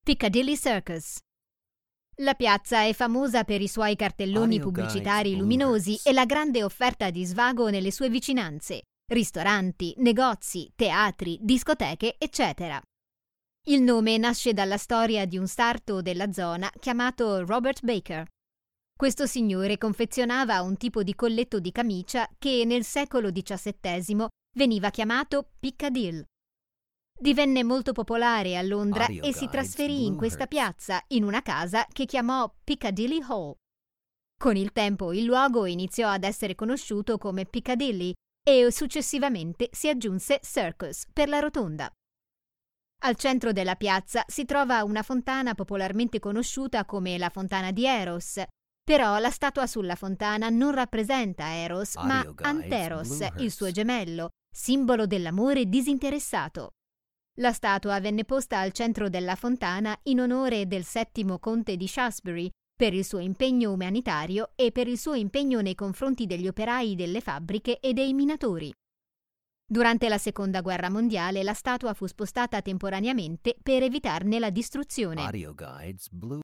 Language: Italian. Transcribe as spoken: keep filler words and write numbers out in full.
Piccadilly Circus. La piazza è famosa per i suoi cartelloni pubblicitari luminosi e la grande offerta di svago nelle sue vicinanze: ristoranti, negozi, teatri, discoteche, eccetera. Il nome nasce dalla storia di un sarto della zona chiamato Robert Baker. Questo signore confezionava un tipo di colletto di camicia che nel secolo diciassettesimo veniva chiamato Piccadilly. Divenne molto popolare a Londra e si trasferì in questa piazza in una casa che chiamò Piccadilly Hall. Con il tempo il luogo iniziò ad essere conosciuto come Piccadilly e successivamente si aggiunse Circus per la rotonda. Al centro della piazza si trova una fontana popolarmente conosciuta come la Fontana di Eros, però la statua sulla fontana non rappresenta Eros ma Anteros, il suo gemello, simbolo dell'amore disinteressato. La statua venne posta al centro della fontana in onore del settimo conte di Shaftesbury per il suo impegno umanitario e per il suo impegno nei confronti degli operai delle fabbriche e dei minatori. Durante la Seconda Guerra Mondiale la statua fu spostata temporaneamente per evitarne la distruzione.